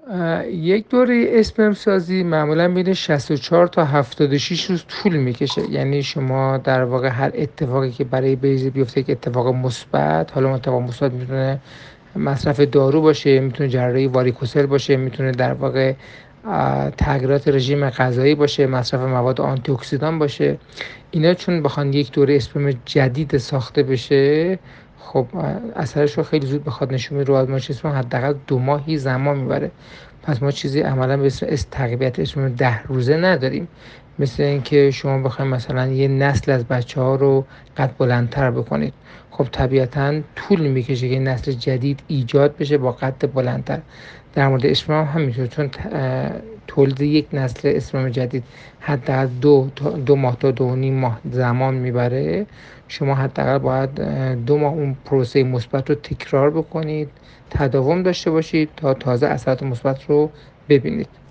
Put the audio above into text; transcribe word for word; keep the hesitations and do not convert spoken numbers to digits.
اه، یک دوره اسپرم سازی معمولا بین شصت و چهار تا هفتاد و شش روز طول میکشه. یعنی شما در واقع هر اتفاقی که برای بیضه بیفته که اتفاق مثبت، حالا اون اتفاق مثبت میتونه مصرف دارو باشه، میتونه جراحی واریکوسل باشه، میتونه در واقع تغییرات رژیم غذایی باشه، مصرف مواد آنتی اکسیدان باشه. اینا چون بخوان یک دوره اسپرم جدید ساخته بشه، خب اثرش رو خیلی زود بخواد نشون میده. رو آزمایش اسپرم حداقل دو ماهی زمان میبره. پس ما چیزی عملا به اسم اس تقویت اسپرم ده روزه نداریم. مثل اینکه شما بخواید مثلا یه نسل از بچه ها رو قد بلندتر بکنید، خب طبیعتاً طول میکشه که نسل جدید ایجاد بشه با قد بلندتر. در مورد اسپرم هم همینطور، چون تولید یک نسل اسپرم جدید حداقل دو دو ماه تا دو و نیم ماه زمان میبره. شما حداقل باید دو ماه اون پروسه مثبت رو تکرار بکنید، تداوم داشته باشید تا تازه اثرات مثبت رو ببینید.